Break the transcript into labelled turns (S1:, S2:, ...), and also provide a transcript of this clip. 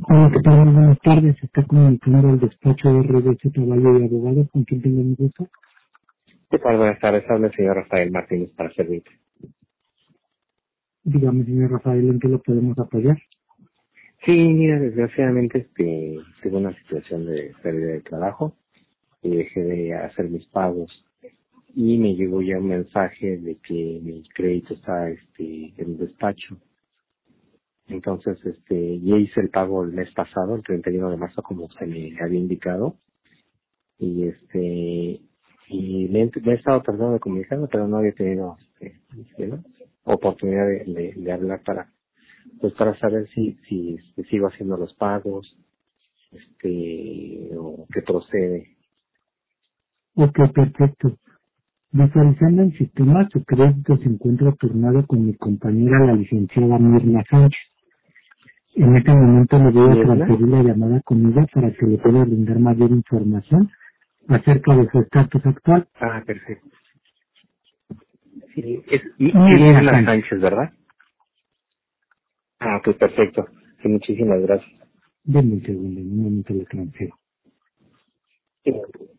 S1: Hola, ¿qué tal? Muy buenas tardes. Se está comunicando el despacho de RBC Caballo y Abogados, con quien tengo mi gusto.
S2: ¿Qué tal? Buenas tardes. Habla el señor Rafael Martínez para servirte.
S1: Dígame, señor Rafael, ¿en qué lo podemos apoyar?
S2: Sí, mira, desgraciadamente tuve una situación de pérdida de trabajo y dejé de hacer mis pagos y me llegó ya un mensaje de que mi crédito está en el despacho. Entonces, ya hice el pago el mes pasado, el 31 de marzo, como se me había indicado, y me he estado tratando de comunicarme, pero no había tenido ¿no? oportunidad de hablar para saber si sigo haciendo los pagos, o qué procede.
S1: Ok, perfecto. Visualizando el sistema, su crédito se encuentra turnado con mi compañera, la licenciada Mirna Sánchez. En este momento le voy a
S2: ¿Mirna?
S1: transferir la llamada con ella para que le pueda brindar mayor información acerca de su estatus actual.
S2: Ah, perfecto. Sí, es
S1: Mirna
S2: Mirna
S1: Sánchez.
S2: Sánchez, ¿verdad? Ah, pues perfecto. Sí, muchísimas gracias.
S1: Denme un segundo, en un momento le transfiero.
S2: Sí.